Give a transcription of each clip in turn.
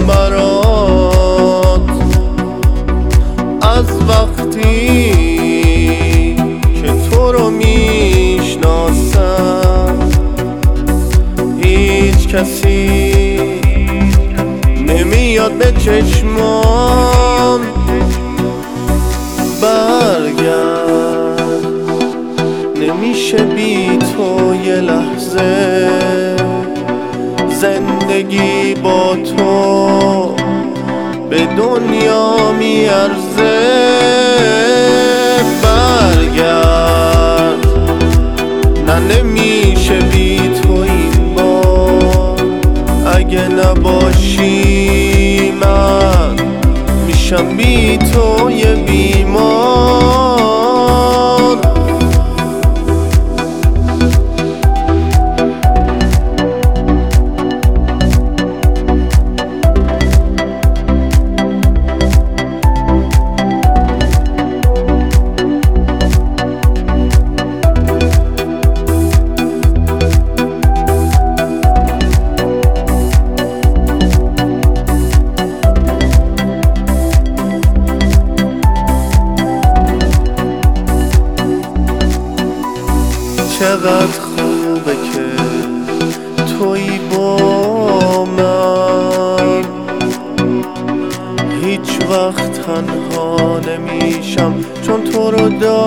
برات از وقتی که تو رو میشناسم. هیچ کسی نمیاد به چشمام. برگرد، نمیشه بی تو یه لحظه. زندگی با تو به دنیا میارزه. برگرد، نه نمیشه بی تو این بار. اگه نباشی من میشم بی تو یه بیمار. چقدر خوبه که تویی با من. هیچ وقت تنها نمیشم چون تو رو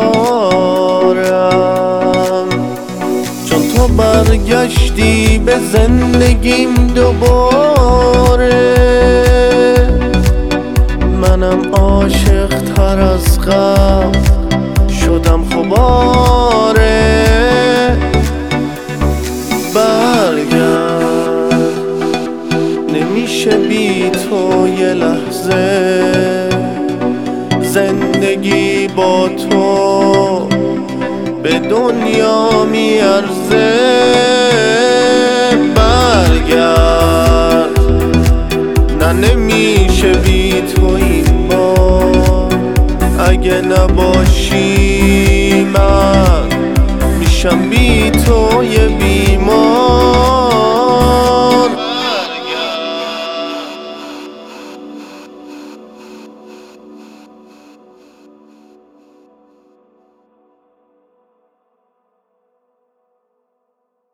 دارم. چون تو برگشتی به زندگیم دوباره. منم عاشق تر از قبل شدم خوباره. برگرد، نمیشه بی تو یه لحظه. زندگی با تو به دنیا میارزه. برگرد، نه نمیشه بی تو این بار. اگه نباشی من میشم بی تو یه بیمار.